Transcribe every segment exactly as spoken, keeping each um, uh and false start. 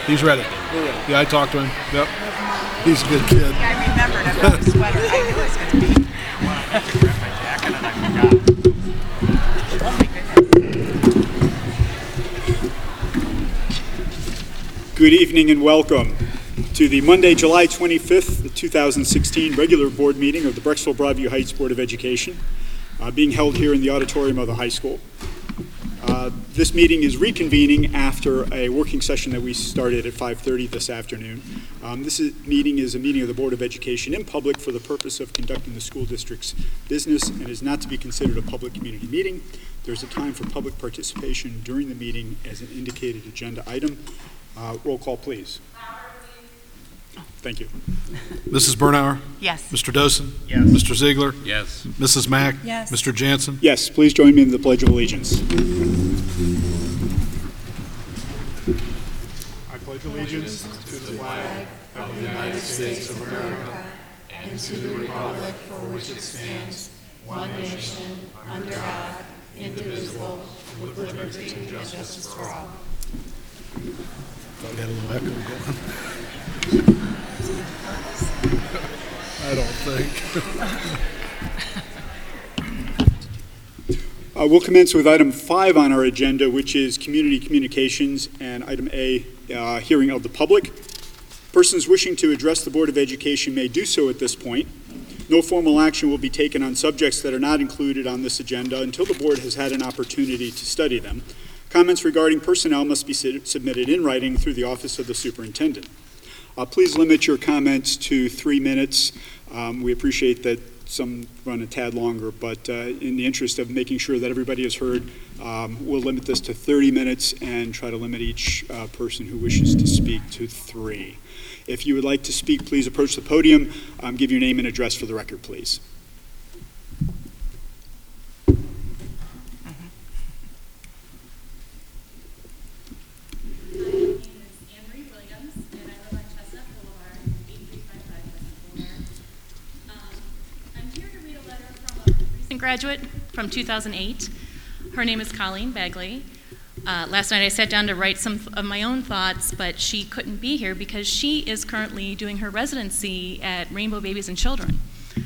He's ready. We're ready. Yeah, I talked to him. Yep. He's a good kid. I remembered about the sweater. I knew it was going to be. I took grab my jacket and I forgot. Oh my goodness. Good evening and welcome to the Monday, July twenty-fifth, two thousand sixteen regular board meeting of the Brecksville Broadview Heights Board of Education, uh, being held here in the auditorium of the high school. Uh, this meeting is reconvening after a working session that we started at five thirty this afternoon. Um, this is, meeting is a meeting of the Board of Education in public for the purpose of conducting the school district's business and is not to be considered a public community meeting. There's a time for public participation during the meeting as an indicated agenda item. Uh, roll call, please. Thank you. Missus Bernauer? Yes. Mister Dosen? Yes. Mister Ziegler? Yes. Missus Mack? Yes. Mister Jansen? Yes, please join me in the Pledge of Allegiance. I pledge allegiance to the flag of the United States of America and to the republic for which it stands, one nation, under God, indivisible, with liberty and justice for all. Thought we had a little echo going. I don't think. Uh, we'll commence with item five on our agenda, which is community communications, and item A, uh, hearing of the public. Persons wishing to address the Board of Education may do so at this point. No formal action will be taken on subjects that are not included on this agenda until the board has had an opportunity to study them. Comments regarding personnel must be submitted in writing through the Office of the Superintendent. Uh, please limit your comments to three minutes. Um, we appreciate that some run a tad longer, but uh, in the interest of making sure that everybody is heard, um, we'll limit this to thirty minutes and try to limit each uh, person who wishes to speak to three. If you would like to speak, please approach the podium. Um, give your name and address for the record, please. Graduate from two thousand eight. Her name is Colleen Bagley. Uh, last night I sat down to write some of my own thoughts, but she couldn't be here because she is currently doing her residency at Rainbow Babies and Children.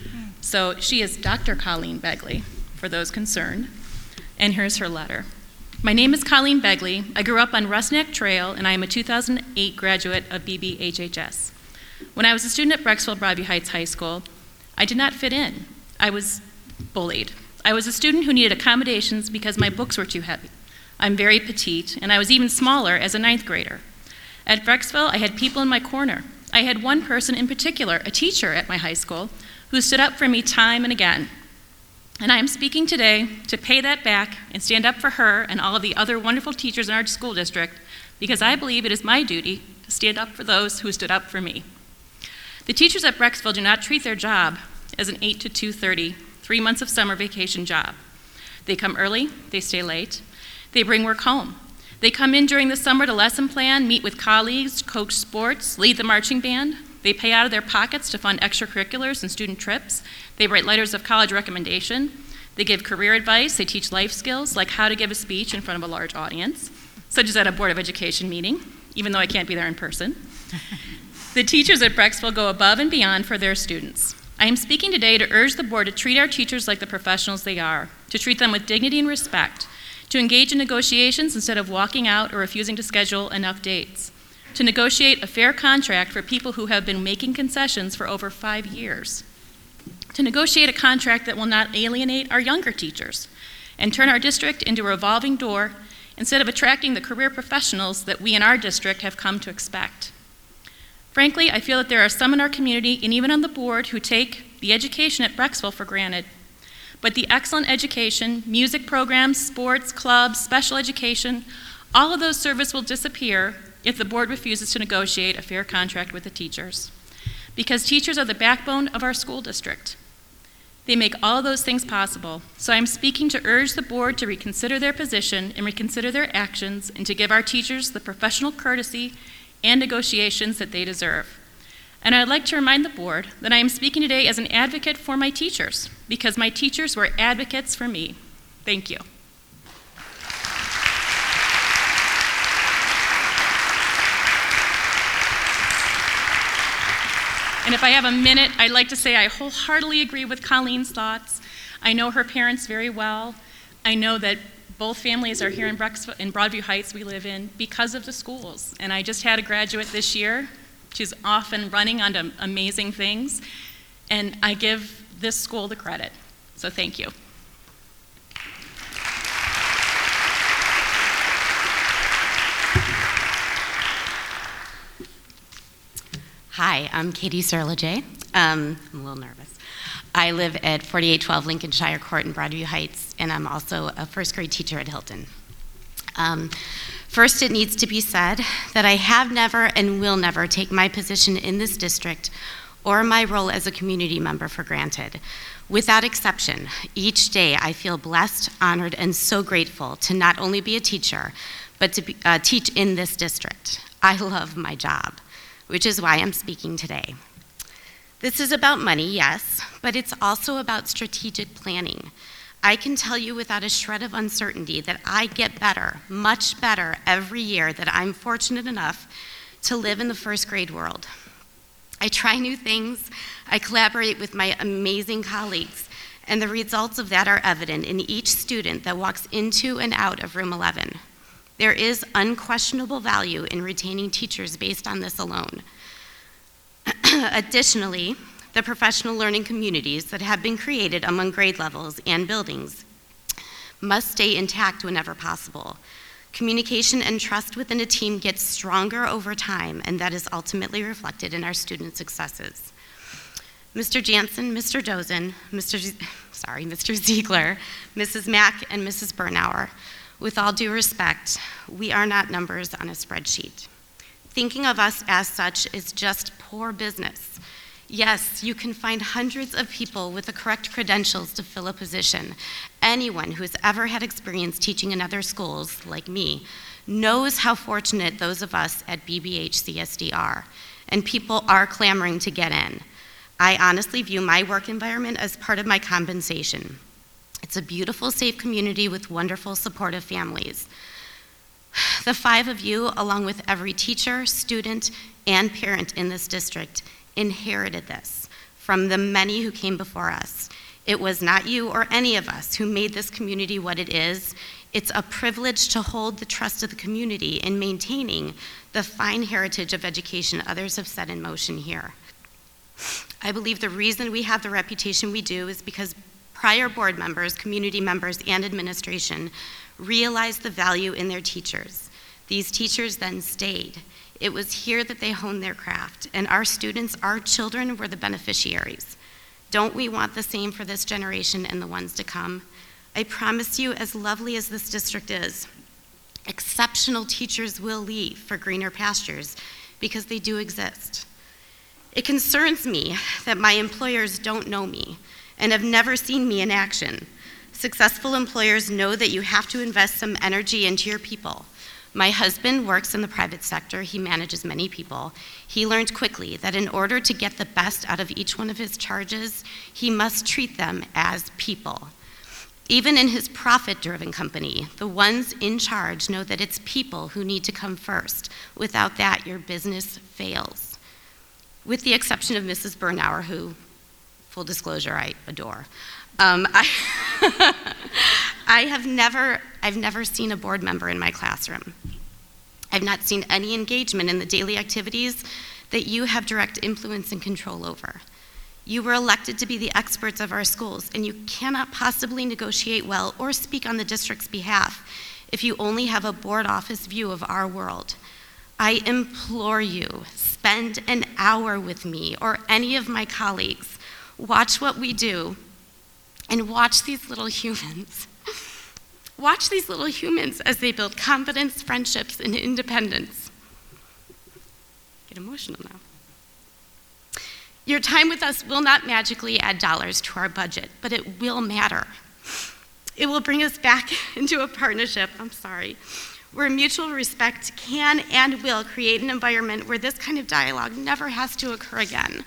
So she is Doctor Colleen Bagley, for those concerned. And here's her letter. My name is Colleen Bagley. I grew up on Rusnack Trail, and I am a two thousand eight graduate of B B H H S. When I was a student at Brecksville Broadview Heights High School, I did not fit in. I was bullied. I was a student who needed accommodations because my books were too heavy. I'm very petite, and I was even smaller as a ninth grader. At Brecksville, I had people in my corner. I had one person in particular, a teacher at my high school, who stood up for me time and again. And I am speaking today to pay that back and stand up for her and all of the other wonderful teachers in our school district, because I believe it is my duty to stand up for those who stood up for me. The teachers at Brecksville do not treat their job as an eight to two thirty, three months of summer vacation job. They come early, they stay late, they bring work home. They come in during the summer to lesson plan, meet with colleagues, coach sports, lead the marching band. They pay out of their pockets to fund extracurriculars and student trips. They write letters of college recommendation. They give career advice. They teach life skills, like how to give a speech in front of a large audience, such as at a Board of Education meeting, even though I can't be there in person. The teachers at Brecksville go above and beyond for their students. I am speaking today to urge the board to treat our teachers like the professionals they are, to treat them with dignity and respect, to engage in negotiations instead of walking out or refusing to schedule enough dates, to negotiate a fair contract for people who have been making concessions for over five years, to negotiate a contract that will not alienate our younger teachers and turn our district into a revolving door instead of attracting the career professionals that we in our district have come to expect. Frankly, I feel that there are some in our community and even on the board who take the education at Brecksville for granted. But the excellent education, music programs, sports, clubs, special education, all of those services will disappear if the board refuses to negotiate a fair contract with the teachers. Because teachers are the backbone of our school district. They make all of those things possible. So I'm speaking to urge the board to reconsider their position and reconsider their actions and to give our teachers the professional courtesy and negotiations that they deserve. And I'd like to remind the board that I am speaking today as an advocate for my teachers, because my teachers were advocates for me. Thank you. And if I have a minute, I'd like to say I wholeheartedly agree with Colleen's thoughts. I know her parents very well. I know that both families are here in, Brex- in Broadview Heights we live in because of the schools. And I just had a graduate this year. She's off and running onto amazing things. And I give this school the credit. So thank you. Hi, I'm Katie Serlejay. Um, I'm a little nervous. I live at forty-eight twelve Lincolnshire Court in Broadview Heights, and I'm also a first grade teacher at Hilton. Um, first, it needs to be said that I have never and will never take my position in this district or my role as a community member for granted. Without exception, each day I feel blessed, honored, and so grateful to not only be a teacher, but to be, uh, teach in this district. I love my job, which is why I'm speaking today. This is about money, yes, but it's also about strategic planning. I can tell you without a shred of uncertainty that I get better, much better every year that I'm fortunate enough to live in the first grade world. I try new things, I collaborate with my amazing colleagues, and the results of that are evident in each student that walks into and out of room eleven. There is unquestionable value in retaining teachers based on this alone. Additionally, the professional learning communities that have been created among grade levels and buildings must stay intact whenever possible. Communication and trust within a team gets stronger over time, and that is ultimately reflected in our student successes. Mister Jansen, Mister Dozen, Mister Z- sorry, Mister Ziegler, Missus Mack, and Missus Bernauer, with all due respect, we are not numbers on a spreadsheet. Thinking of us as such is just poor business. Yes, you can find hundreds of people with the correct credentials to fill a position. Anyone who has ever had experience teaching in other schools, like me, knows how fortunate those of us at B B H C S D are, and people are clamoring to get in. I honestly view my work environment as part of my compensation. It's a beautiful, safe community with wonderful, supportive families. The five of you, along with every teacher, student, and parent in this district, inherited this from the many who came before us. It was not you or any of us who made this community what it is. It's a privilege to hold the trust of the community in maintaining the fine heritage of education others have set in motion here. I believe the reason we have the reputation we do is because prior board members, community members, and administration realized the value in their teachers. These teachers then stayed. It was here that they honed their craft, and our students, our children, were the beneficiaries. Don't we want the same for this generation and the ones to come? I promise you, as lovely as this district is, exceptional teachers will leave for greener pastures because they do exist. It concerns me that my employers don't know me and have never seen me in action. Successful employers know that you have to invest some energy into your people. My husband works in the private sector. He manages many people. He learned quickly that in order to get the best out of each one of his charges, he must treat them as people. Even in his profit-driven company, the ones in charge know that it's people who need to come first. Without that, your business fails. With the exception of Missus Bernauer, who, full disclosure, I adore. Um, I, I have never, I've never seen a board member in my classroom. I've not seen any engagement in the daily activities that you have direct influence and control over. You were elected to be the experts of our schools, and you cannot possibly negotiate well or speak on the district's behalf if you only have a board office view of our world. I implore you, spend an hour with me or any of my colleagues. Watch what we do, and watch these little humans. Watch these little humans as they build confidence, friendships, and independence. Get emotional now. Your time with us will not magically add dollars to our budget, but it will matter. It will bring us back into a partnership, I'm sorry, where mutual respect can and will create an environment where this kind of dialogue never has to occur again.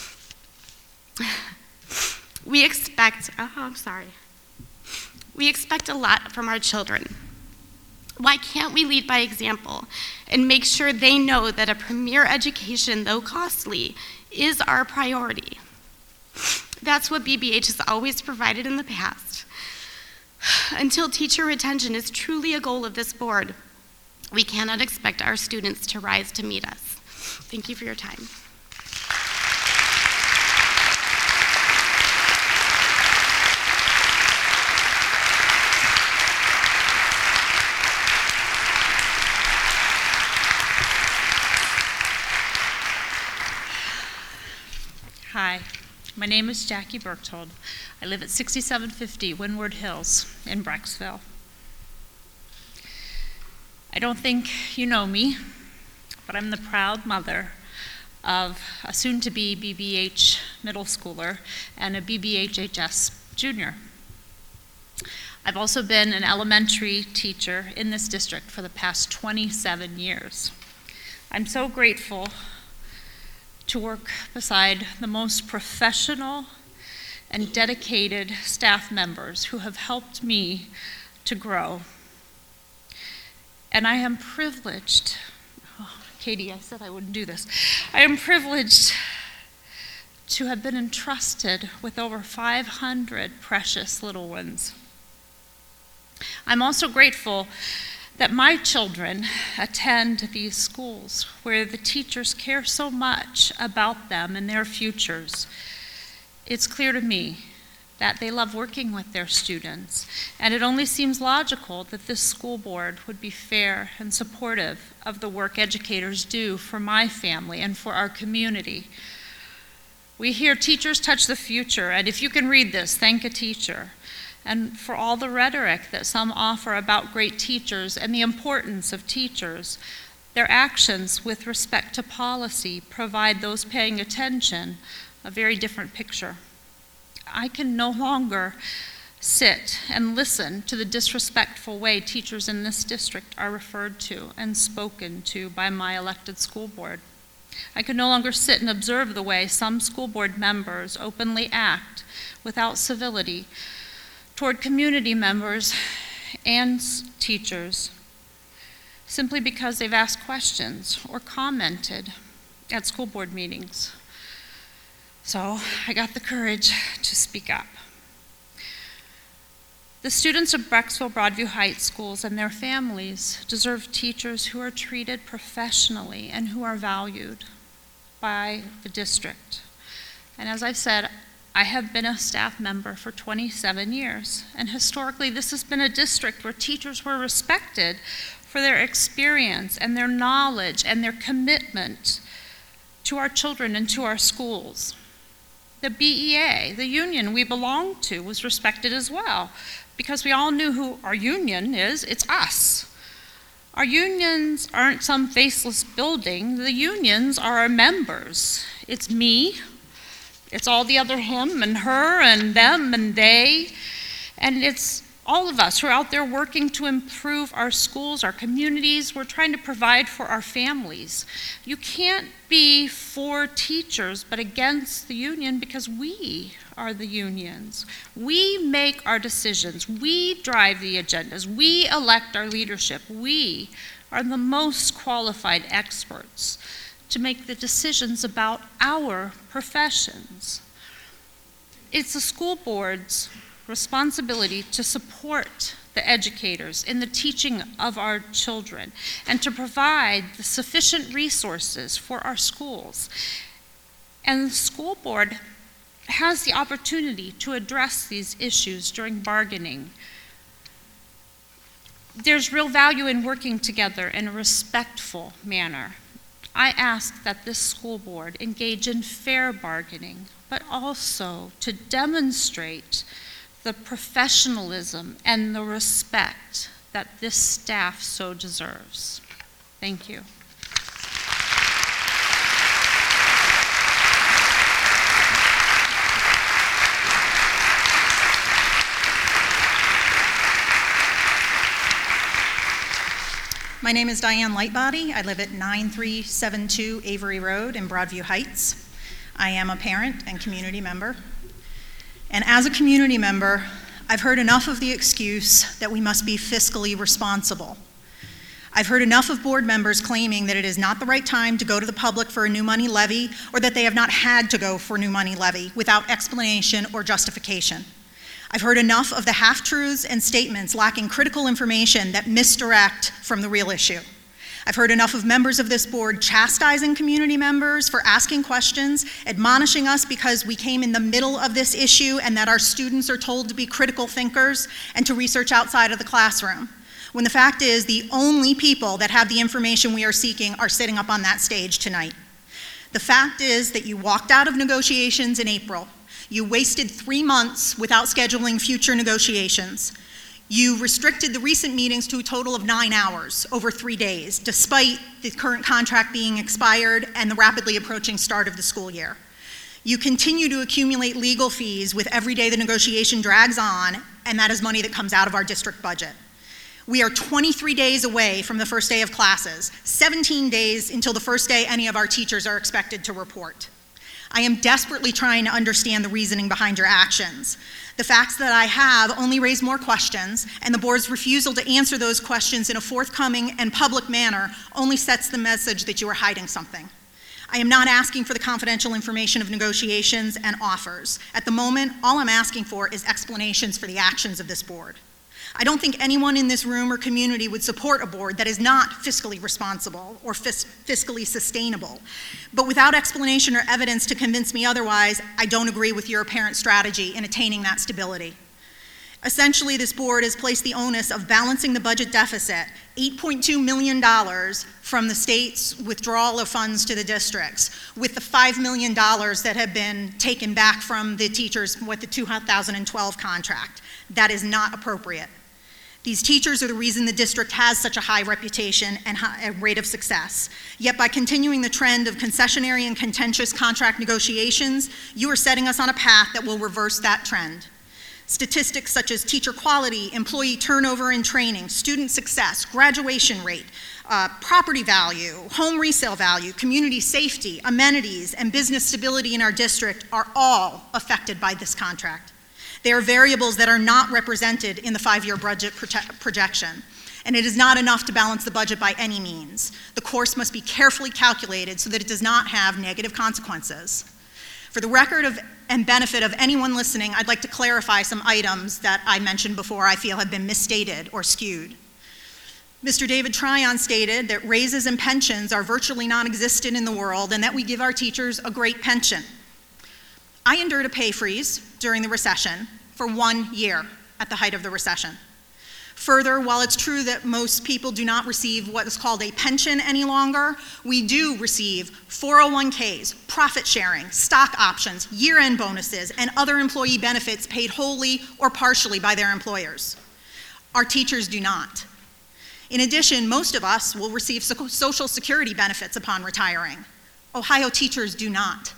We expect, oh, I'm sorry. We expect a lot from our children. Why can't we lead by example and make sure they know that a premier education, though costly, is our priority? That's what B B H has always provided in the past. Until teacher retention is truly a goal of this board, we cannot expect our students to rise to meet us. Thank you for your time. Hi, my name is Jackie Berchtold. I live at sixty-seven fifty Windward Hills in Brecksville. I don't think you know me, but I'm the proud mother of a soon-to-be B B H middle schooler and a B B H H S junior. I've also been an elementary teacher in this district for the past twenty-seven years. I'm so grateful to work beside the most professional and dedicated staff members who have helped me to grow. And I am privileged, oh, Katie, I said I wouldn't do this. I am privileged to have been entrusted with over five hundred precious little ones. I'm also grateful that my children attend these schools where the teachers care so much about them and their futures. It's clear to me that they love working with their students, and it only seems logical that this school board would be fair and supportive of the work educators do for my family and for our community. We hear teachers touch the future, and if you can read this, thank a teacher. And for all the rhetoric that some offer about great teachers and the importance of teachers, their actions with respect to policy provide those paying attention a very different picture. I can no longer sit and listen to the disrespectful way teachers in this district are referred to and spoken to by my elected school board. I can no longer sit and observe the way some school board members openly act without civility toward community members and teachers simply because they've asked questions or commented at school board meetings. So I got the courage to speak up. The students of Brecksville Broadview Heights schools and their families deserve teachers who are treated professionally and who are valued by the district. And as I've said, I have been a staff member for twenty-seven years, and historically this has been a district where teachers were respected for their experience and their knowledge and their commitment to our children and to our schools. The B E A, the union we belonged to, was respected as well, because we all knew who our union is. It's us. Our unions aren't some faceless building. The unions are our members. It's me. It's all the other him and her and them and they. And it's all of us who are out there working to improve our schools, our communities. We're trying to provide for our families. You can't be for teachers but against the union, because we are the unions. We make our decisions. We drive the agendas. We elect our leadership. We are the most qualified experts to make the decisions about our professions. It's the school board's responsibility to support the educators in the teaching of our children and to provide the sufficient resources for our schools. And the school board has the opportunity to address these issues during bargaining. There's real value in working together in a respectful manner. I ask that this school board engage in fair bargaining, but also to demonstrate the professionalism and the respect that this staff so deserves. Thank you. My name is Diane Lightbody. I live at nine three seven two Avery Road in Broadview Heights. I am a parent and community member. And as a community member, I've heard enough of the excuse that we must be fiscally responsible. I've heard enough of board members claiming that it is not the right time to go to the public for a new money levy, or that they have not had to go for new money levy without explanation or justification. I've heard enough of the half-truths and statements lacking critical information that misdirect from the real issue. I've heard enough of members of this board chastising community members for asking questions, admonishing us because we came in the middle of this issue and that our students are told to be critical thinkers and to research outside of the classroom, when the fact is the only people that have the information we are seeking are sitting up on that stage tonight. The fact is that you walked out of negotiations in April. You wasted three months without scheduling future negotiations. You restricted the recent meetings to a total of nine hours over three days, despite the current contract being expired and the rapidly approaching start of the school year. You continue to accumulate legal fees with every day the negotiation drags on, and that is money that comes out of our district budget. We are twenty-three days away from the first day of classes, seventeen days until the first day any of our teachers are expected to report. I am desperately trying to understand the reasoning behind your actions. The facts that I have only raise more questions, and the board's refusal to answer those questions in a forthcoming and public manner only sets the message that you are hiding something. I am not asking for the confidential information of negotiations and offers. At the moment, all I'm asking for is explanations for the actions of this board. I don't think anyone in this room or community would support a board that is not fiscally responsible or fis- fiscally sustainable. But without explanation or evidence to convince me otherwise, I don't agree with your apparent strategy in attaining that stability. Essentially, this board has placed the onus of balancing the budget deficit, eight point two million dollars from the state's withdrawal of funds to the districts, with the five million dollars that have been taken back from the teachers with the two thousand twelve contract. That is not appropriate. These teachers are the reason the district has such a high reputation and high rate of success. Yet by continuing the trend of concessionary and contentious contract negotiations, you are setting us on a path that will reverse that trend. Statistics such as teacher quality, employee turnover and training, student success, graduation rate, uh, property value, home resale value, community safety, amenities, and business stability in our district are all affected by this contract. They are variables that are not represented in the five-year budget proje- projection, and it is not enough to balance the budget by any means. The course must be carefully calculated so that it does not have negative consequences. For the record of and benefit of anyone listening, I'd like to clarify some items that I mentioned before I feel have been misstated or skewed. Mister David Tryon stated that raises and pensions are virtually non-existent in the world and that we give our teachers a great pension. I endured a pay freeze during the recession for one year at the height of the recession. Further, while it's true that most people do not receive what is called a pension any longer, we do receive four oh one Ks, profit sharing, stock options, year-end bonuses, and other employee benefits paid wholly or partially by their employers. Our teachers do not. In addition, most of us will receive Social Security benefits upon retiring. Ohio teachers do not.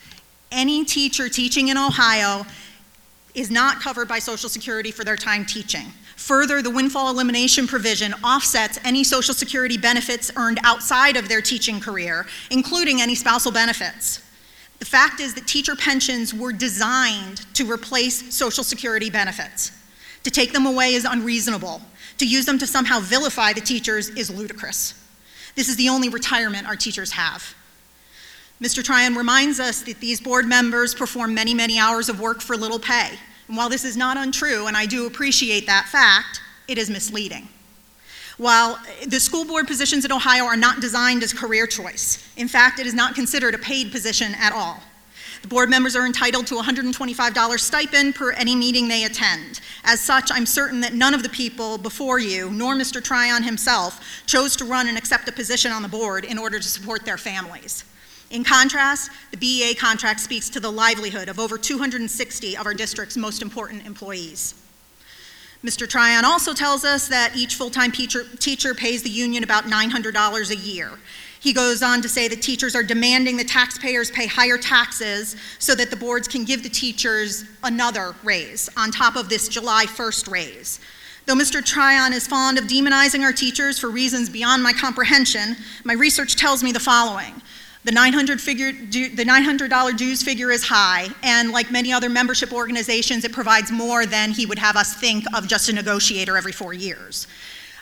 Any teacher teaching in Ohio is not covered by Social Security for their time teaching. Further, the windfall elimination provision offsets any Social Security benefits earned outside of their teaching career, including any spousal benefits. The fact is that teacher pensions were designed to replace Social Security benefits. To take them away is unreasonable. To use them to somehow vilify the teachers is ludicrous. This is the only retirement our teachers have. Mister Tryon reminds us that these board members perform many, many hours of work for little pay. And while this is not untrue, and I do appreciate that fact, it is misleading. While the school board positions in Ohio are not designed as career choice, in fact, it is not considered a paid position at all. The board members are entitled to a one hundred twenty-five dollars stipend per any meeting they attend. As such, I'm certain that none of the people before you, nor Mister Tryon himself, chose to run and accept a position on the board in order to support their families. In contrast, the B E A contract speaks to the livelihood of over two hundred sixty of our district's most important employees. Mister Tryon also tells us that each full-time teacher, teacher pays the union about nine hundred dollars a year. He goes on to say that teachers are demanding the taxpayers pay higher taxes so that the boards can give the teachers another raise on top of this July first raise. Though Mister Tryon is fond of demonizing our teachers for reasons beyond my comprehension, my research tells me the following. The nine hundred dollars dues figure is high, and like many other membership organizations, it provides more than he would have us think of just a negotiator every four years.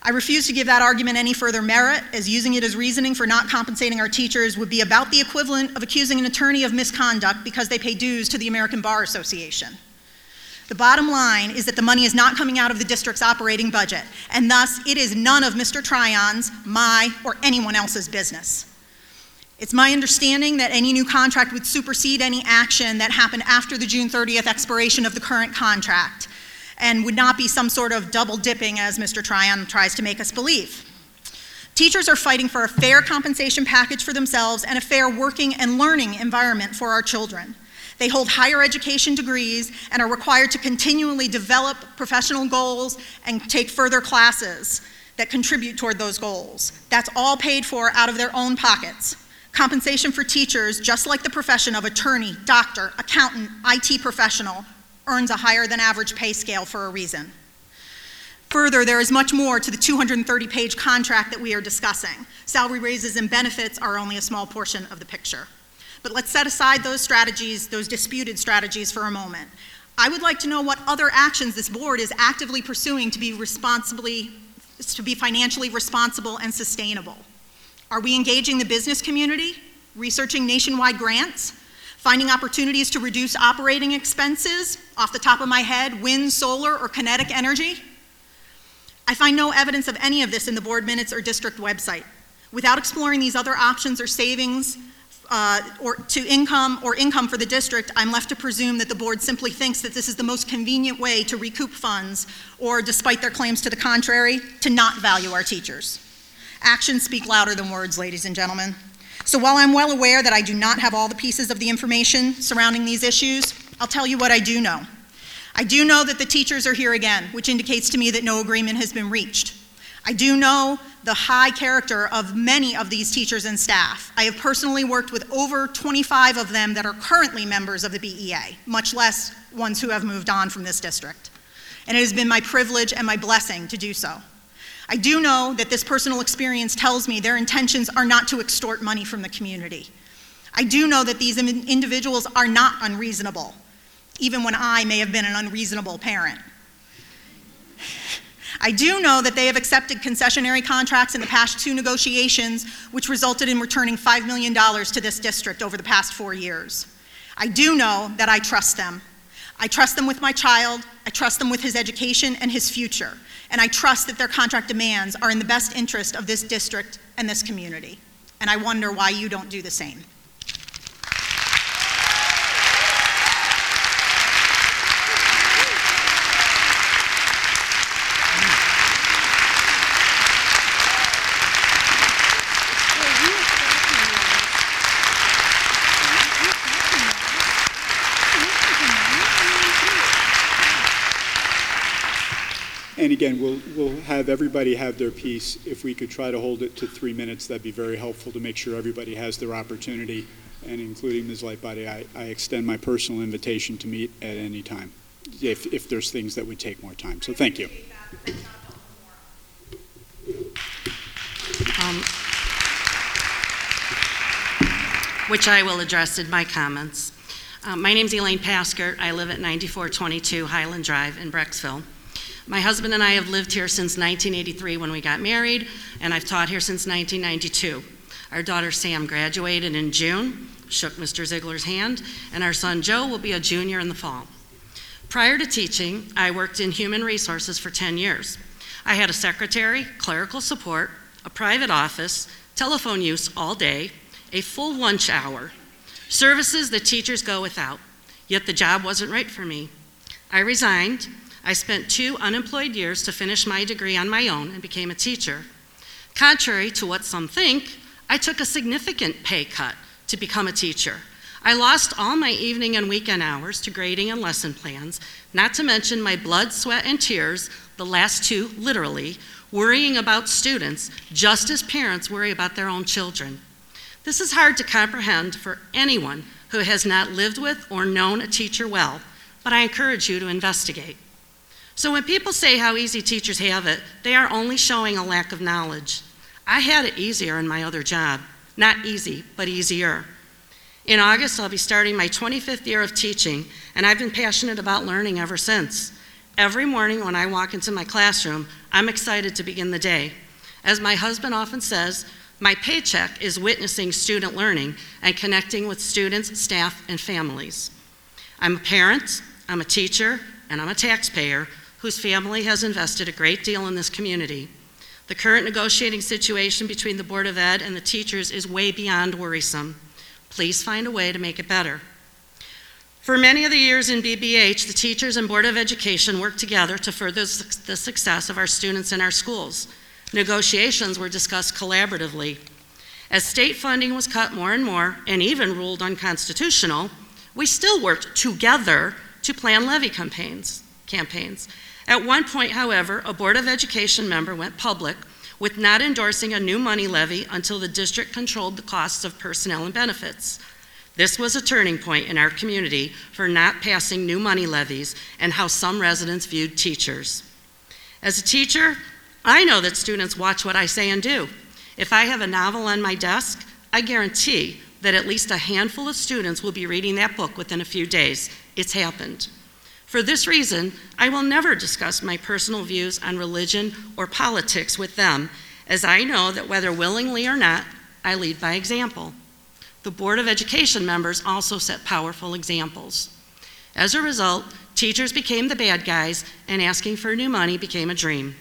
I refuse to give that argument any further merit, as using it as reasoning for not compensating our teachers would be about the equivalent of accusing an attorney of misconduct because they pay dues to the American Bar Association. The bottom line is that the money is not coming out of the district's operating budget, and thus it is none of Mister Tryon's, my, or anyone else's business. It's my understanding that any new contract would supersede any action that happened after the June thirtieth expiration of the current contract, and would not be some sort of double dipping as Mister Tryon tries to make us believe. Teachers are fighting for a fair compensation package for themselves and a fair working and learning environment for our children. They hold higher education degrees and are required to continually develop professional goals and take further classes that contribute toward those goals. That's all paid for out of their own pockets. Compensation for teachers, just like the profession of attorney, doctor, accountant, I T professional, earns a higher than average pay scale for a reason. Further, there is much more to the two hundred thirty page contract that we are discussing. Salary raises and benefits are only a small portion of the picture. But let's set aside those strategies, those disputed strategies for a moment. I would like to know what other actions this board is actively pursuing to be responsibly, to be financially responsible and sustainable. Are we engaging the business community, researching nationwide grants, finding opportunities to reduce operating expenses, off the top of my head, wind, solar, or kinetic energy? I find no evidence of any of this in the board minutes or district website. Without exploring these other options or savings uh, or to income or income for the district, I'm left to presume that the board simply thinks that this is the most convenient way to recoup funds, or despite their claims to the contrary, to not value our teachers. Actions speak louder than words, ladies and gentlemen. So while I'm well aware that I do not have all the pieces of the information surrounding these issues, I'll tell you what I do know. I do know that the teachers are here again, which indicates to me that no agreement has been reached. I do know the high character of many of these teachers and staff. I have personally worked with over twenty-five of them that are currently members of the B E A, much less ones who have moved on from this district. And it has been my privilege and my blessing to do so. I do know that this personal experience tells me their intentions are not to extort money from the community. I do know that these individuals are not unreasonable, even when I may have been an unreasonable parent. I do know that they have accepted concessionary contracts in the past two negotiations, which resulted in returning five million dollars to this district over the past four years. I do know that I trust them. I trust them with my child, I trust them with his education and his future, and I trust that their contract demands are in the best interest of this district and this community. And I wonder why you don't do the same. And again, we'll, we'll have everybody have their piece. If we could try to hold it to three minutes, that'd be very helpful to make sure everybody has their opportunity, and including Miz Lightbody, I, I extend my personal invitation to meet at any time if, if there's things that would take more time. So thank you. Um, which I will address in my comments. Um, my name's Elaine Pasker. I live at ninety-four twenty-two Highland Drive in Brecksville. My husband and I have lived here since nineteen eighty-three when we got married, and I've taught here since nineteen ninety-two. Our daughter Sam graduated in June, shook Mister Ziegler's hand, and our son Joe will be a junior in the fall. Prior to teaching, I worked in human resources for ten years. I had a secretary, clerical support, a private office, telephone use all day, a full lunch hour, services that teachers go without, yet the job wasn't right for me. I resigned. I spent two unemployed years to finish my degree on my own and became a teacher. Contrary to what some think, I took a significant pay cut to become a teacher. I lost all my evening and weekend hours to grading and lesson plans, not to mention my blood, sweat, and tears, the last two literally, worrying about students just as parents worry about their own children. This is hard to comprehend for anyone who has not lived with or known a teacher well, but I encourage you to investigate. So when people say how easy teachers have it, they are only showing a lack of knowledge. I had it easier in my other job. Not easy, but easier. In August, I'll be starting my twenty-fifth year of teaching, and I've been passionate about learning ever since. Every morning when I walk into my classroom, I'm excited to begin the day. As my husband often says, my paycheck is witnessing student learning and connecting with students, staff, and families. I'm a parent, I'm a teacher, and I'm a taxpayer whose family has invested a great deal in this community. The current negotiating situation between the Board of Ed and the teachers is way beyond worrisome. Please find a way to make it better. For many of the years in B B H, the teachers and Board of Education worked together to further the success of our students in our schools. Negotiations were discussed collaboratively. As state funding was cut more and more, and even ruled unconstitutional, we still worked together to plan levy campaigns. campaigns. At one point, however, a Board of Education member went public with not endorsing a new money levy until the district controlled the costs of personnel and benefits. This was a turning point in our community for not passing new money levies and how some residents viewed teachers. As a teacher, I know that students watch what I say and do. If I have a novel on my desk, I guarantee that at least a handful of students will be reading that book within a few days. It's happened. For this reason, I will never discuss my personal views on religion or politics with them, as I know that whether willingly or not, I lead by example. The Board of Education members also set powerful examples. As a result, teachers became the bad guys and asking for new money became a dream.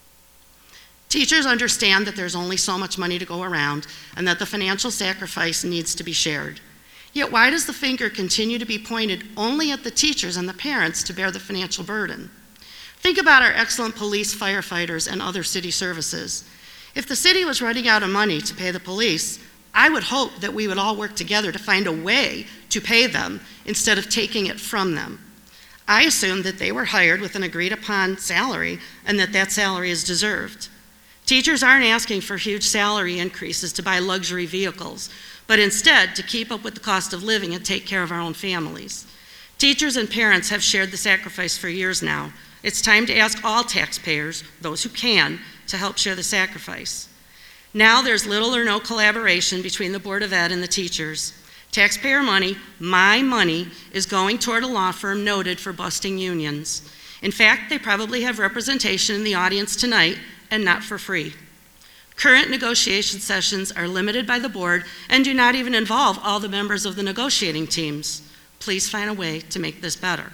Teachers understand that there's only so much money to go around and that the financial sacrifice needs to be shared. Yet why does the finger continue to be pointed only at the teachers and the parents to bear the financial burden? Think about our excellent police, firefighters, and other city services. If the city was running out of money to pay the police, I would hope that we would all work together to find a way to pay them instead of taking it from them. I assume that they were hired with an agreed upon salary and that that salary is deserved. Teachers aren't asking for huge salary increases to buy luxury vehicles, but instead to keep up with the cost of living and take care of our own families. Teachers and parents have shared the sacrifice for years now. It's time to ask all taxpayers, those who can, to help share the sacrifice. Now there's little or no collaboration between the Board of Ed and the teachers. Taxpayer money, my money, is going toward a law firm noted for busting unions. In fact, they probably have representation in the audience tonight and not for free. Current negotiation sessions are limited by the board and do not even involve all the members of the negotiating teams. Please find a way to make this better.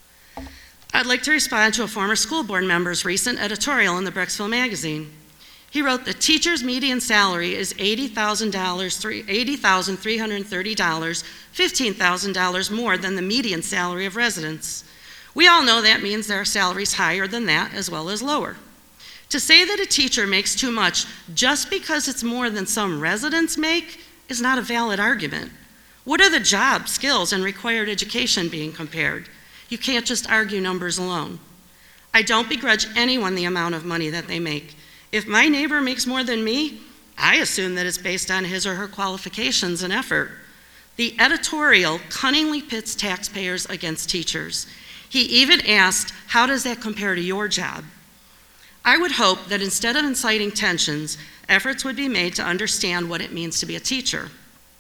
I'd like to respond to a former school board member's recent editorial in the Brecksville Magazine. He wrote, the teacher's median salary is eighty thousand three hundred thirty dollars, fifteen thousand dollars more than the median salary of residents. We all know that means there are salaries higher than that as well as lower. To say that a teacher makes too much just because it's more than some residents make is not a valid argument. What are the job, skills, and required education being compared? You can't just argue numbers alone. I don't begrudge anyone the amount of money that they make. If my neighbor makes more than me, I assume that it's based on his or her qualifications and effort. The editorial cunningly pits taxpayers against teachers. He even asked, how does that compare to your job? I would hope that instead of inciting tensions, efforts would be made to understand what it means to be a teacher.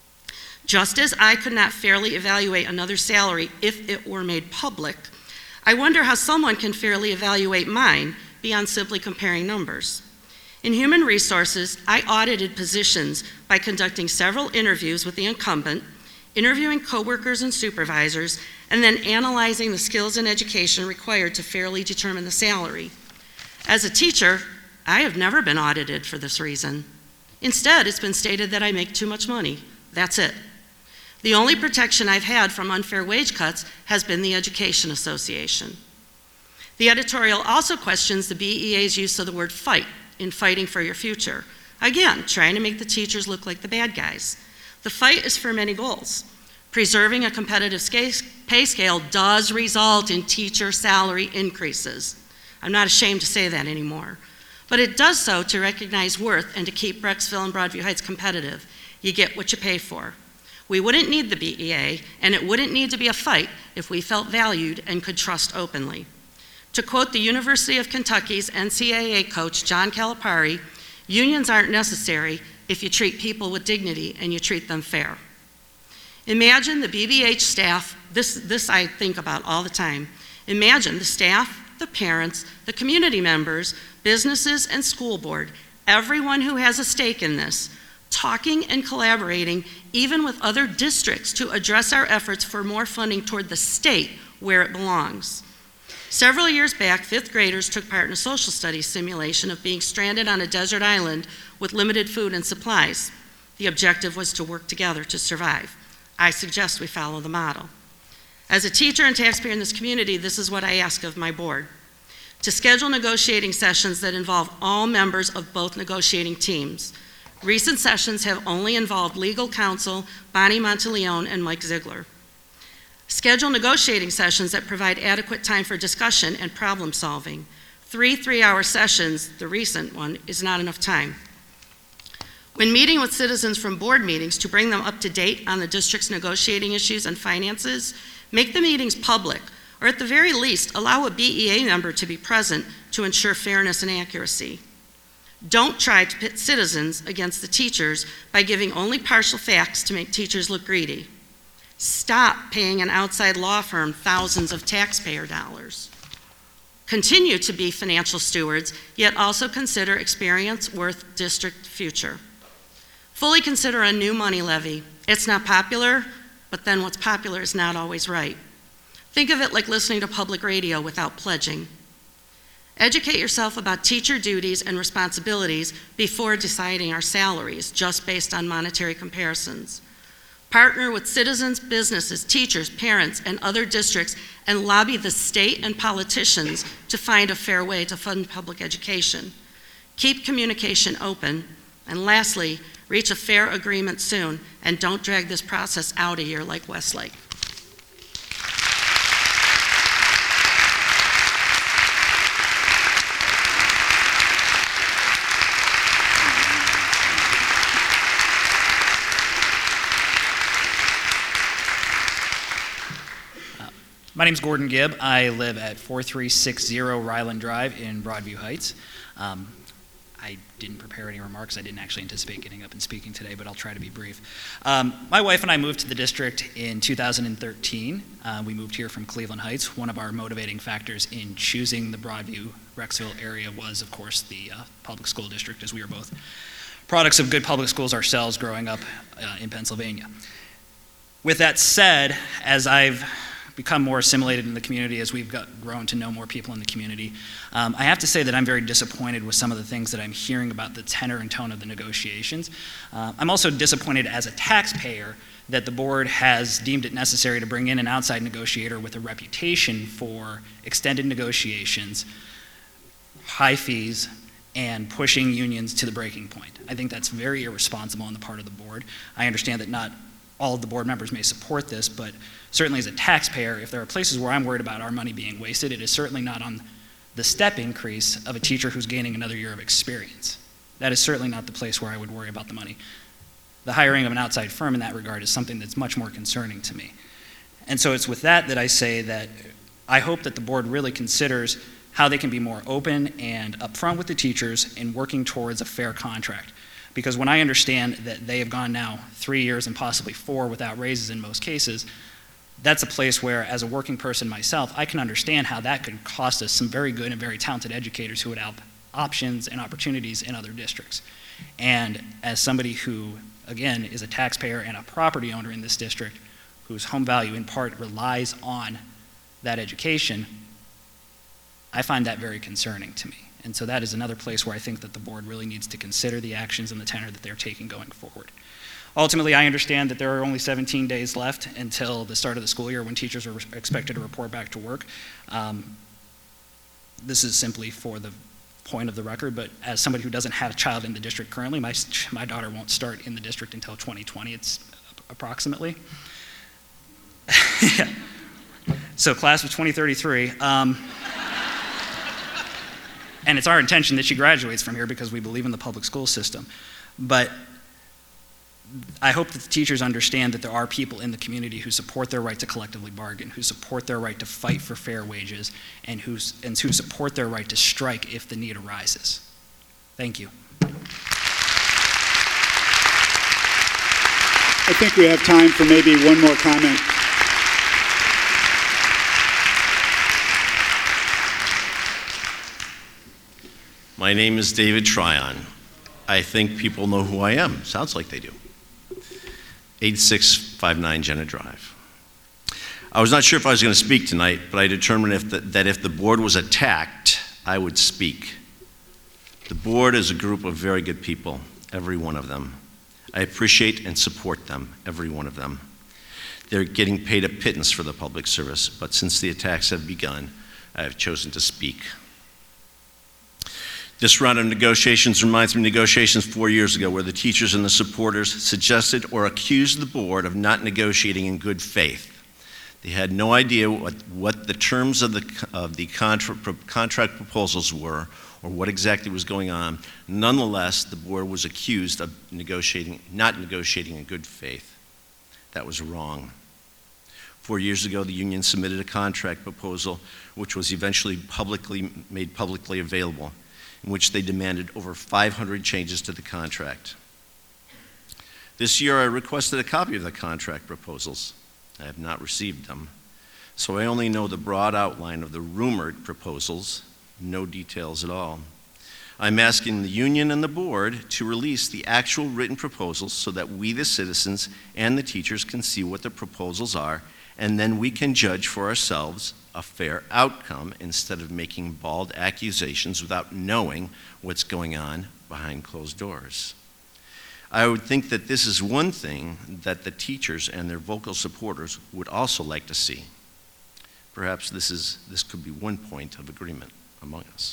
Just as I could not fairly evaluate another salary if it were made public, I wonder how someone can fairly evaluate mine beyond simply comparing numbers. In human resources, I audited positions by conducting several interviews with the incumbent, interviewing coworkers and supervisors, and then analyzing the skills and education required to fairly determine the salary. As a teacher, I have never been audited for this reason. Instead, it's been stated that I make too much money. That's it. The only protection I've had from unfair wage cuts has been the Education Association. The editorial also questions the B E A's use of the word fight in fighting for your future. Again, trying to make the teachers look like the bad guys. The fight is for many goals. Preserving a competitive pay scale does result in teacher salary increases. I'm not ashamed to say that anymore. But it does so to recognize worth and to keep Brecksville and Broadview Heights competitive. You get what you pay for. We wouldn't need the B E A, and it wouldn't need to be a fight if we felt valued and could trust openly. To quote the University of Kentucky's N C double A coach, John Calipari, unions aren't necessary if you treat people with dignity and you treat them fair. Imagine the B B H staff, this, this I think about all the time. Imagine the staff, the parents, the community members, businesses, and school board, everyone who has a stake in this, talking and collaborating even with other districts to address our efforts for more funding toward the state where it belongs. Several years back, fifth graders took part in a social studies simulation of being stranded on a desert island with limited food and supplies. The objective was to work together to survive. I suggest we follow the model. As a teacher and taxpayer in this community, this is what I ask of my board: to schedule negotiating sessions that involve all members of both negotiating teams. Recent sessions have only involved legal counsel Bonnie Monteleone and Mike Ziegler. Schedule negotiating sessions that provide adequate time for discussion and problem solving. Three three-hour sessions, the recent one, is not enough time. When meeting with citizens from board meetings to bring them up to date on the district's negotiating issues and finances, make the meetings public, or at the very least, allow a B E A member to be present to ensure fairness and accuracy. Don't try to pit citizens against the teachers by giving only partial facts to make teachers look greedy. Stop paying an outside law firm thousands of taxpayer dollars. Continue to be financial stewards, yet also consider experience worth district future. Fully consider a new money levy. It's not popular, but then what's popular is not always right. Think of it like listening to public radio without pledging. Educate yourself about teacher duties and responsibilities before deciding our salaries, just based on monetary comparisons. Partner with citizens, businesses, teachers, parents, and other districts, and lobby the state and politicians to find a fair way to fund public education. Keep communication open. And lastly, reach a fair agreement soon, and don't drag this process out a year like Westlake. My name's Gordon Gibb. I live at four three six zero Ryland Drive in Broadview Heights. Um, I didn't prepare any remarks. I didn't actually anticipate getting up and speaking today, but I'll try to be brief. Um, my wife and I moved to the district in two thousand thirteen. Uh, we moved here from Cleveland Heights. One of our motivating factors in choosing the Broadview, Brecksville area was, of course, the uh, public school district, as we were both products of good public schools ourselves growing up uh, in Pennsylvania. With that said, as I've become more assimilated in the community, as we've got, grown to know more people in the community, um, I have to say that I'm very disappointed with some of the things that I'm hearing about the tenor and tone of the negotiations. Uh, I'm also disappointed as a taxpayer that the board has deemed it necessary to bring in an outside negotiator with a reputation for extended negotiations, high fees, and pushing unions to the breaking point. I think that's very irresponsible on the part of the board. I understand that not all of the board members may support this, but certainly as a taxpayer, if there are places where I'm worried about our money being wasted, it is certainly not on the step increase of a teacher who's gaining another year of experience. That is certainly not the place where I would worry about the money. The hiring of an outside firm in that regard is something that's much more concerning to me. And so it's with that that I say that I hope that the board really considers how they can be more open and upfront with the teachers in working towards a fair contract. Because when I understand that they have gone now three years and possibly four without raises in most cases, that's a place where, as a working person myself, I can understand how that could cost us some very good and very talented educators who would have options and opportunities in other districts. And as somebody who, again, is a taxpayer and a property owner in this district, whose home value in part relies on that education, I find that very concerning to me. And so that is another place where I think that the board really needs to consider the actions and the tenor that they're taking going forward. Ultimately, I understand that there are only seventeen days left until the start of the school year when teachers are expected to report back to work. Um, this is simply for the point of the record, but as somebody who doesn't have a child in the district currently, my, my daughter won't start in the district until twenty twenty, it's approximately. Yeah. So class of twenty thirty-three. Um, And it's our intention that she graduates from here because we believe in the public school system. But I hope that the teachers understand that there are people in the community who support their right to collectively bargain, who support their right to fight for fair wages, and, who's, and who support their right to strike if the need arises. Thank you. I think we have time for maybe one more comment. My name is David Tryon. I think people know who I am. Sounds like they do. eighty-six fifty-nine Jenna Drive. I was not sure if I was going to speak tonight, but I determined if the, that if the board was attacked, I would speak. The board is a group of very good people, every one of them. I appreciate and support them, every one of them. They're getting paid a pittance for the public service, but since the attacks have begun, I have chosen to speak. This round of negotiations reminds me of negotiations four years ago where the teachers and the supporters suggested or accused the board of not negotiating in good faith. They had no idea what, what the terms of the, of the contra, contract proposals were or what exactly was going on. Nonetheless, the board was accused of negotiating, not negotiating in good faith. That was wrong. Four years ago, the union submitted a contract proposal which was eventually publicly made publicly available, in which they demanded over five hundred changes to the contract. This year, I requested a copy of the contract proposals. I have not received them, so I only know the broad outline of the rumored proposals, no details at all. I'm asking the union and the board to release the actual written proposals so that we, the citizens, and the teachers can see what the proposals are, and then we can judge for ourselves a fair outcome instead of making bald accusations without knowing what's going on behind closed doors. I would think that this is one thing that the teachers and their vocal supporters would also like to see. Perhaps this is this could be one point of agreement among us.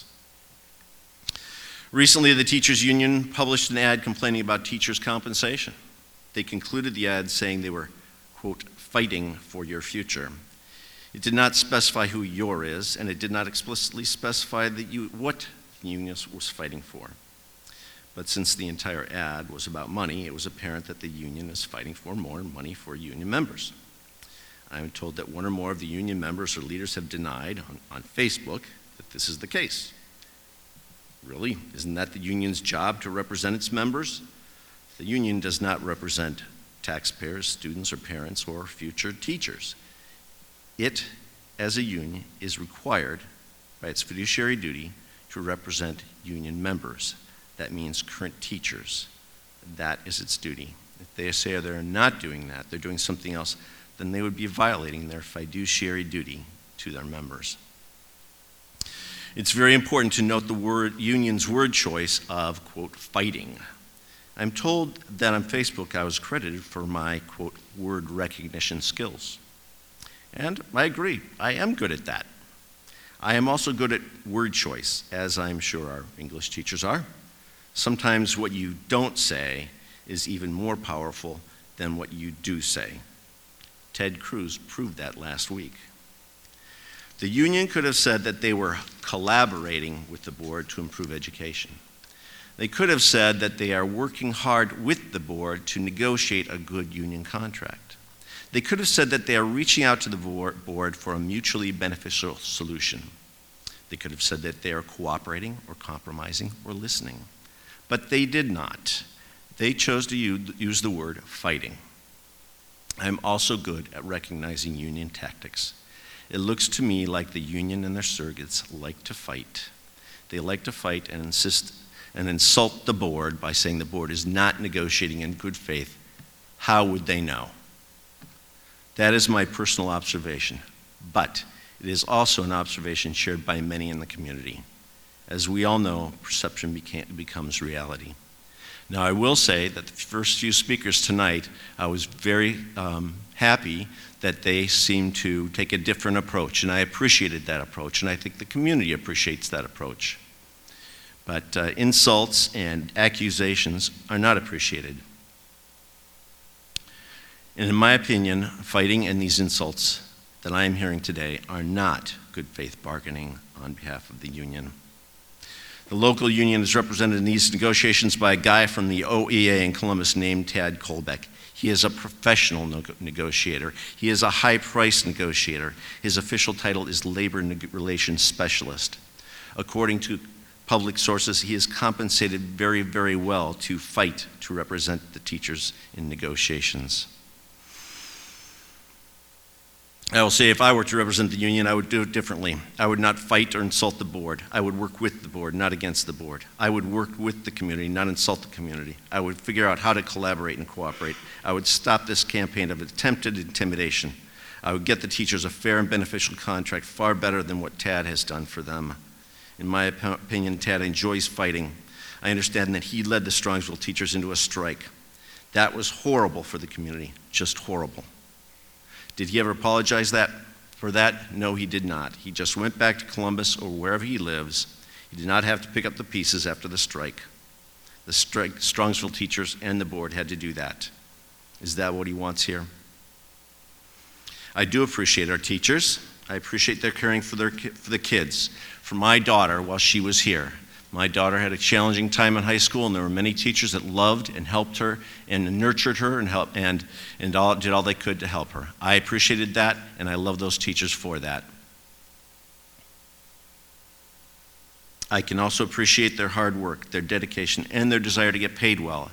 Recently, the teachers union published an ad complaining about teachers' compensation. They concluded the ad saying they were, quote, fighting for your future. It did not specify who your is, and it did not explicitly specify that you, what the union was fighting for. But since the entire ad was about money, it was apparent that the union is fighting for more money for union members. I am told that one or more of the union members or leaders have denied on, on Facebook that this is the case. Really? Isn't that the union's job to represent its members? The union does not represent taxpayers, students, or parents, or future teachers. It, as a union, is required by its fiduciary duty to represent union members. That means current teachers. That is its duty. If they say they're not doing that, they're doing something else, then they would be violating their fiduciary duty to their members. It's very important to note the word union's word choice of, quote, fighting. I'm told that on Facebook I was credited for my, quote, word recognition skills. And I agree, I am good at that. I am also good at word choice, as I'm sure our English teachers are. Sometimes what you don't say is even more powerful than what you do say. Ted Cruz proved that last week. The union could have said that they were collaborating with the board to improve education. They could have said that they are working hard with the board to negotiate a good union contract. They could have said that they are reaching out to the board for a mutually beneficial solution. They could have said that they are cooperating or compromising or listening. But they did not. They chose to use the word fighting. I'm also good at recognizing union tactics. It looks to me like the union and their surrogates like to fight. They like to fight and insist and insult the board by saying the board is not negotiating in good faith. How would they know? That is my personal observation, but it is also an observation shared by many in the community. As we all know, perception beca- becomes reality. Now, I will say that the first few speakers tonight, I was very um, happy that they seemed to take a different approach, and I appreciated that approach, and I think the community appreciates that approach. But uh, insults and accusations are not appreciated. And in my opinion, fighting and these insults that I am hearing today are not good faith bargaining on behalf of the union. The local union is represented in these negotiations by a guy from the O E A in Columbus named Tad Kolbeck. He is a professional no- negotiator. He is a high-price negotiator. His official title is Labor Neg- Relations Specialist. According to public sources, he is compensated very, very well to fight to represent the teachers in negotiations. I will say if I were to represent the union, I would do it differently. I would not fight or insult the board. I would work with the board, not against the board. I would work with the community, not insult the community. I would figure out how to collaborate and cooperate. I would stop this campaign of attempted intimidation. I would get the teachers a fair and beneficial contract, far better than what Tad has done for them. In my opinion, Tad enjoys fighting. I understand that he led the Strongsville teachers into a strike. That was horrible for the community, just horrible. Did he ever apologize that, for that? No, he did not. He just went back to Columbus or wherever he lives. He did not have to pick up the pieces after the strike. The strike, Strongsville teachers and the board had to do that. Is that what he wants here? I do appreciate our teachers. I appreciate their caring for, their, for the kids. For my daughter while she was here. My daughter had a challenging time in high school, and there were many teachers that loved and helped her and nurtured her and helped and, and all, did all they could to help her. I appreciated that, and I love those teachers for that. I can also appreciate their hard work, their dedication, and their desire to get paid well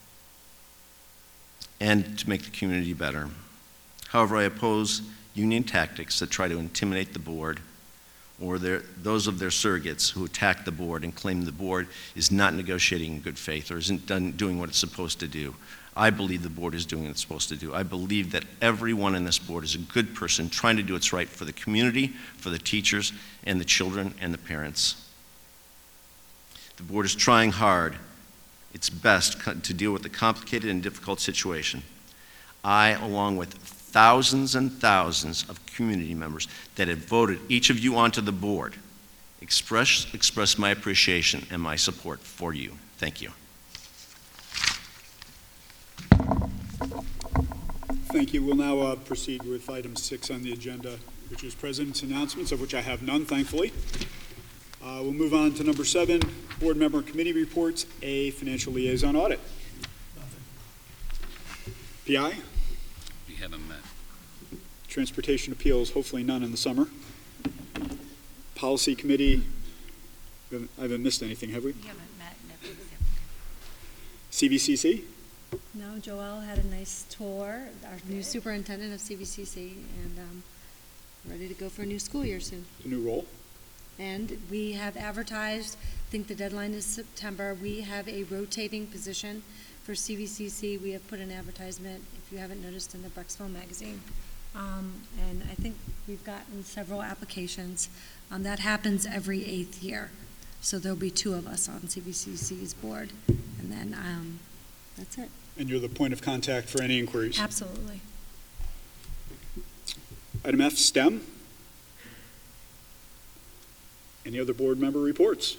and to make the community better. However, I oppose union tactics that try to intimidate the board or their, those of their surrogates who attack the board and claim the board is not negotiating in good faith or isn't done, doing what it's supposed to do. I believe the board is doing what it's supposed to do. I believe that everyone in this board is a good person trying to do what's right for the community, for the teachers, and the children and the parents. The board is trying hard its best to deal with the complicated and difficult situation. I, along with thousands and thousands of community members that have voted each of you onto the board, express, express my appreciation and my support for you. Thank you. Thank you. We'll now uh, proceed with item six on the agenda, which is President's announcements, of which I have none, thankfully. Uh, we'll move on to number seven, board member committee reports, A, financial liaison audit. P I? We haven't met. Transportation appeals, hopefully none in the summer. Policy committee, we haven't- I haven't missed anything, have we? We haven't met. Never. C V C C? No, Joelle had a nice tour, our new superintendent of C V C C, and um, ready to go for a new school year soon. The new role? And we have advertised, I think the deadline is September, we have a rotating position for C V C C. We have put an advertisement, if you haven't noticed, in the Brecksville magazine. Um, and I think we've gotten several applications. Um, that happens every eighth year. So there'll be two of us on C V C C's board. And then um, that's it. And you're the point of contact for any inquiries? Absolutely. Item F, STEM. Any other board member reports?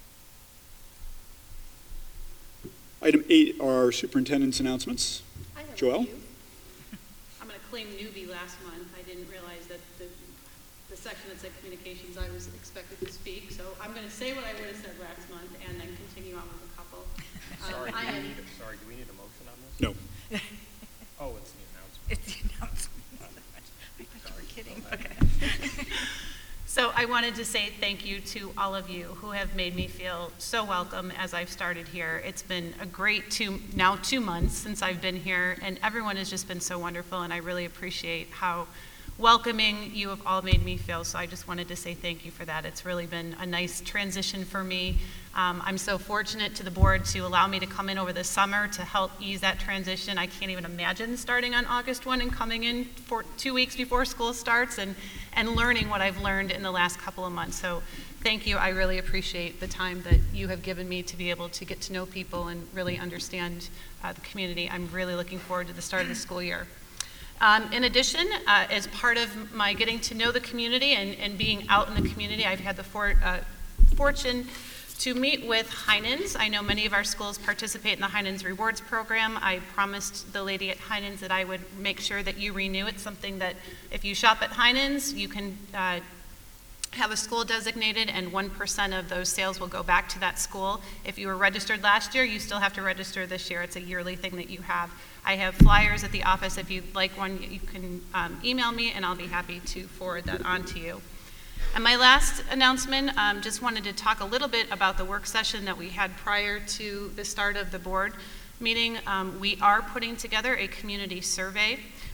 Item eight are superintendent's announcements. I have a Joelle? few. I'm going to claim newbie last month. I didn't realize that the, the section that said communications, I was expected to speak. So I'm going to say what I would have said last month and then continue on with a couple. Sorry, Um, do I we am, need a, sorry, do we need a motion on this? No. Oh, it's the announcement. It's the announcement. I thought you were kidding. Okay. So I wanted to say thank you to all of you who have made me feel so welcome as I've started here. It's been a great two, now two months since I've been here, and everyone has just been so wonderful, and I really appreciate how welcoming you have all made me feel. So I just wanted to say thank you for that. It's really been a nice transition for me. Um, I'm so fortunate to the board to allow me to come in over the summer to help ease that transition. I can't even imagine starting on August first and coming in for two weeks before school starts and, and learning what I've learned in the last couple of months. So thank you. I really appreciate the time that you have given me to be able to get to know people and really understand uh, the community. I'm really looking forward to the start of the school year. Um, in addition, uh, as part of my getting to know the community and, and being out in the community, I've had the for, uh, fortune to meet with Heinens. I know many of our schools participate in the Heinens Rewards Program. I promised the lady at Heinens that I would make sure that you renew. It's something that if you shop at Heinens, you can uh, have a school designated and one percent of those sales will go back to that school. If you were registered last year, you still have to register this year. It's a yearly thing that you have. I have flyers at the office. If you'd like one, you can um, email me and I'll be happy to forward that on to you. And my last announcement, um, just wanted to talk a little bit about the work session that we had prior to the start of the board meeting. Um, we are putting together a community survey.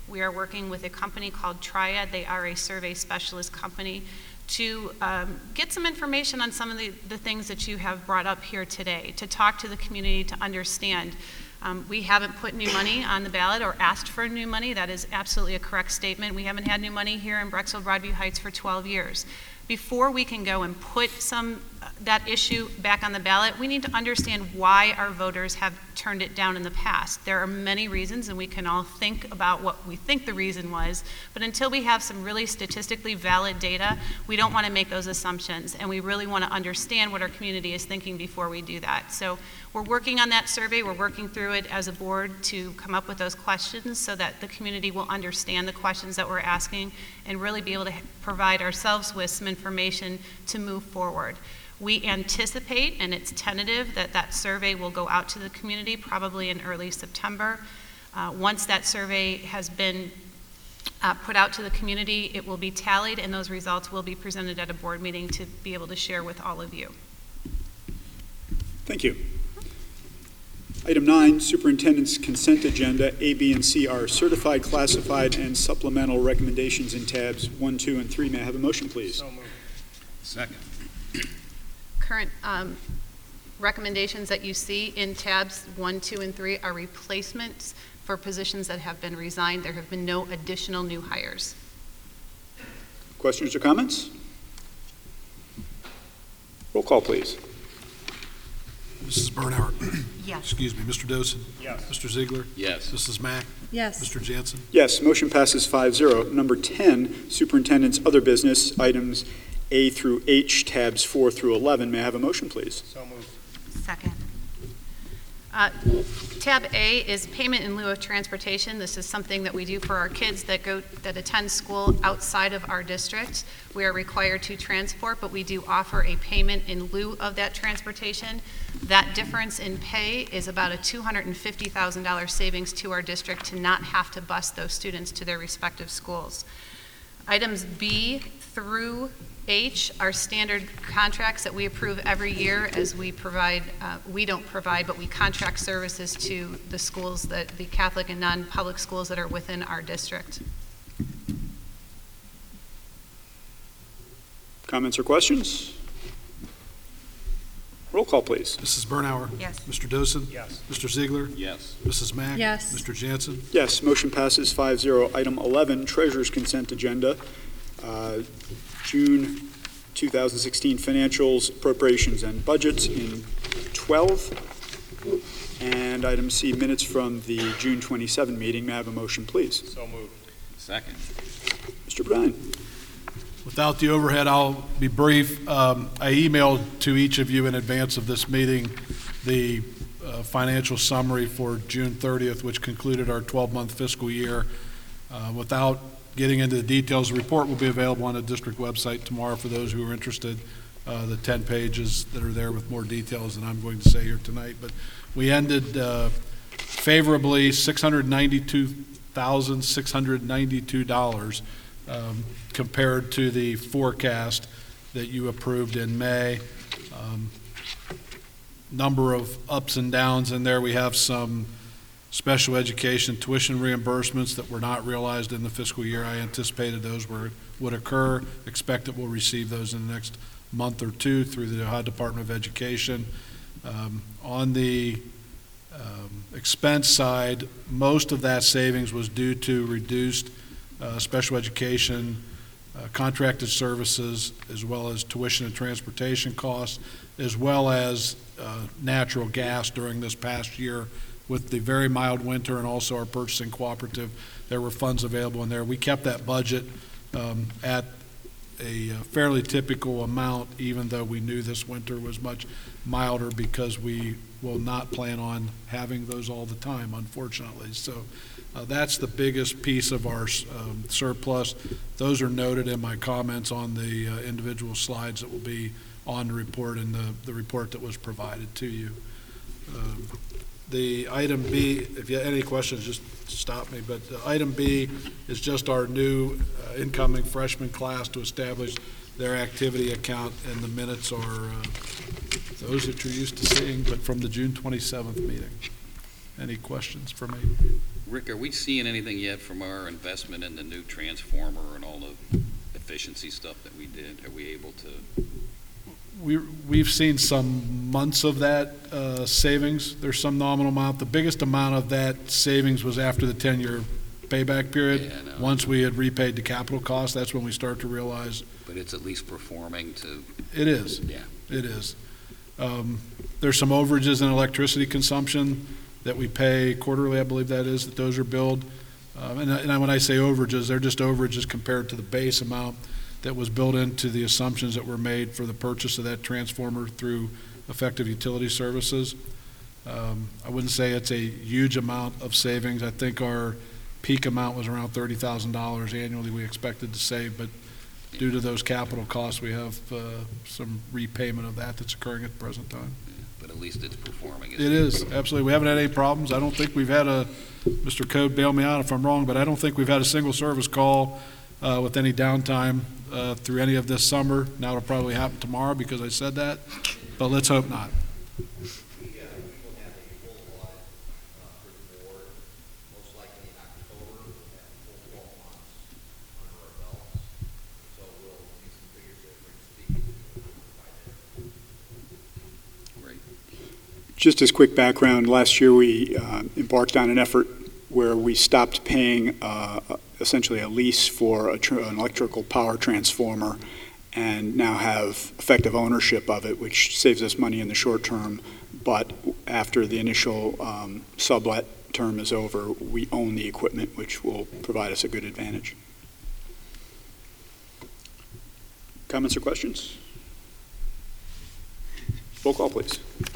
We are working with a company called Triad. They are a survey specialist company to um, get some information on some of the, the things that you have brought up here today, to talk to the community, to understand. Um, we haven't put new money on the ballot or asked for new money. That is absolutely a correct statement. We haven't had new money here in Brecksville Broadview Heights for twelve years. Before we can go and put some uh, that issue back on the ballot, we need to understand why our voters have turned it down in the past. There are many reasons, and we can all think about what we think the reason was, but until we have some really statistically valid data, we don't want to make those assumptions, and we really want to understand what our community is thinking before we do that. So we're working on that survey. We're working through it as a board to come up with those questions so that the community will understand the questions that we're asking and really be able to provide ourselves with some information to move forward. We anticipate, and it's tentative, that that survey will go out to the community probably in early September. Uh, once that survey has been uh, put out to the community, it will be tallied, and those results will be presented at a board meeting to be able to share with all of you. Thank you. Item nine, Superintendent's Consent Agenda. A, B, and C are certified, classified, and supplemental recommendations in tabs one, two, and three. May I have a motion, please? So moved. Second. Current um, recommendations that you see in tabs one, two, and three are replacements for positions that have been resigned. There have been no additional new hires. Questions or comments? Roll call, please. Missus Bernauer. Yes. Excuse me. Mister Dosen. Yes. Mister Ziegler. Yes. Missus Mack. Yes. Mister Jansen. Yes, motion passes five zero. Number ten, Superintendent's Other Business, items A through H, tabs four through eleven. May I have a motion, please? So moved. Second. Uh, Tab A is payment in lieu of transportation. This is something that we do for our kids that go that attend school outside of our district. We are required to transport, but we do offer a payment in lieu of that transportation. That difference in pay is about a two hundred fifty thousand dollars savings to our district to not have to bus those students to their respective schools. Items B through H are standard contracts that we approve every year as we provide, uh, we don't provide, but we contract services to the schools, that the Catholic and non-public schools that are within our district. Comments or questions? Roll call, please. Missus Bernauer. Yes. Mister Dosen. Yes. Mister Ziegler. Yes. Missus Mack. Yes. Mister Jansen. Yes, motion passes five zero. Item eleven, Treasurer's Consent Agenda. Uh, June two thousand sixteen financials, appropriations, and budgets in twelve. And item C, minutes from the June twenty-seventh meeting. May I have a motion, please? So moved. Second. Mister Bryan. Without the overhead, I'll be brief. Um, I emailed to each of you in advance of this meeting the uh, financial summary for June thirtieth, which concluded our twelve-month fiscal year. Uh, without getting into the details, the report will be available on the district website tomorrow for those who are interested. Uh, the ten pages that are there with more details than I'm going to say here tonight. But we ended uh, favorably six hundred ninety-two thousand six hundred ninety-two dollars um, compared to the forecast that you approved in May. Um, number of ups and downs in there. We have some special education tuition reimbursements that were not realized in the fiscal year. I anticipated those were, would occur. Expect that we'll receive those in the next month or two through the Ohio Department of Education. Um, on the um, expense side, most of that savings was due to reduced uh, special education uh, contracted services, as well as tuition and transportation costs, as well as uh, natural gas during this past year. With the very mild winter and also our purchasing cooperative, there were funds available in there. We kept that budget um, at a fairly typical amount, even though we knew this winter was much milder, because we will not plan on having those all the time, unfortunately. So uh, that's the biggest piece of our um, surplus. Those are noted in my comments on the uh, individual slides that will be on the report and the, the report that was provided to you. Um, The item B, if you have any questions, just stop me, but the item B is just our new uh, incoming freshman class to establish their activity account, and the minutes are uh, those that you're used to seeing, but from the June twenty-seventh meeting. Any questions for me? Rick, are we seeing anything yet from our investment in the new transformer and all the efficiency stuff that we did? Are we able to? We, we've seen some months of that uh, savings. There's some nominal amount. The biggest amount of that savings was after the ten-year payback period. Yeah, I know. Once we had repaid the capital cost, that's when we start to realize. But it's at least performing to. It is. Yeah. It is. Um, there's some overages in electricity consumption that we pay quarterly, I believe that is, that those are billed. Um, and, and when I say overages, they're just overages compared to the base amount that was built into the assumptions that were made for the purchase of that transformer through effective utility services. Um, I wouldn't say it's a huge amount of savings. I think our peak amount was around thirty thousand dollars annually we expected to save, but due to those capital costs, we have uh, some repayment of that that's occurring at the present time. But at least it's performing. It is, absolutely. We haven't had any problems. I don't think we've had a, Mister Code, bail me out if I'm wrong, but I don't think we've had a single service call uh, with any downtime uh, through any of this summer. Now it'll probably happen tomorrow because I said that, but let's hope not. Just as quick background, last year we uh, embarked on an effort where we stopped paying uh, essentially a lease for a tr- an electrical power transformer and now have effective ownership of it, which saves us money in the short term. But after the initial um, sublet term is over, we own the equipment, which will provide us a good advantage. Comments or questions? Roll call, please.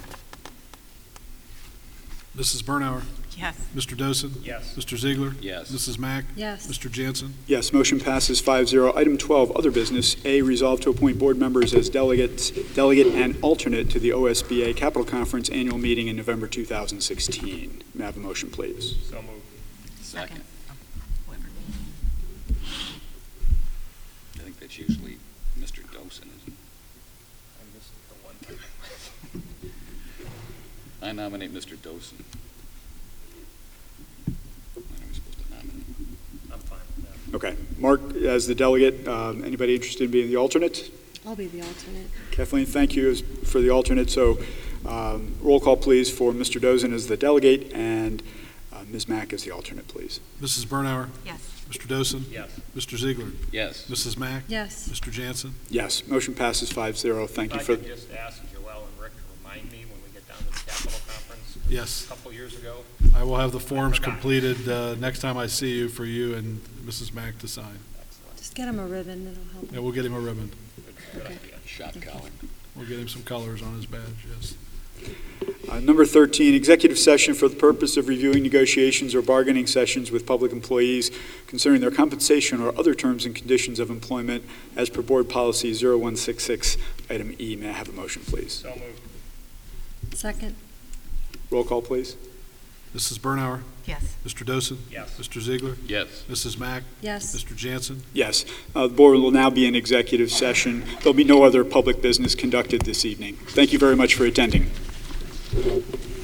Missus Bernauer? Yes. Mister Dosen? Yes. Mister Ziegler? Yes. Missus Mack? Yes. Mister Jansen? Yes, motion passes five zero. Item twelve, other business. A, resolve to appoint board members as delegates, delegate and alternate to the O S B A Capital Conference annual meeting in November two thousand sixteen. May I have a motion, please? So moved. Second. Whoever. I think that's usually Mister Dosen, isn't it? I missed the one time. I nominate Mister Dosen. When are we supposed to nominate? I'm fine with that. Okay. Mark, as the delegate, um, anybody interested in being the alternate? I'll be the alternate. Kathleen, thank you as- for the alternate. So um, roll call, please, for Mister Dosen as the delegate and uh, Miz Mack as the alternate, please. Missus Bernauer? Yes. Mister Dosen? Yes. Mister Ziegler? Yes. Missus Mack? Yes. Mister Jansen? Yes, motion passes five zero. Thank you If for... I could just ask Joelle and Rick to remind me when we get down to the Capitol Conference. Yes. A couple years ago. I will have the forms forgot. completed uh, next time I see you for you and Missus Mack to sign. Excellent. Just get him a ribbon, it'll help. Yeah, we'll get him a ribbon. Good, good idea. Shot collar. We'll get him some colors on his badge, yes. Uh, Number thirteen, executive session for the purpose of reviewing negotiations or bargaining sessions with public employees concerning their compensation or other terms and conditions of employment as per board policy zero one six six, item E. May I have a motion, please? So moved. Second. Roll call, please. Missus Bernauer? Yes. Mister Dosen? Yes. Mister Ziegler? Yes. Missus Mack? Yes. Mister Jansen? Yes, uh, the board will now be in executive session. There'll be no other public business conducted this evening. Thank you very much for attending.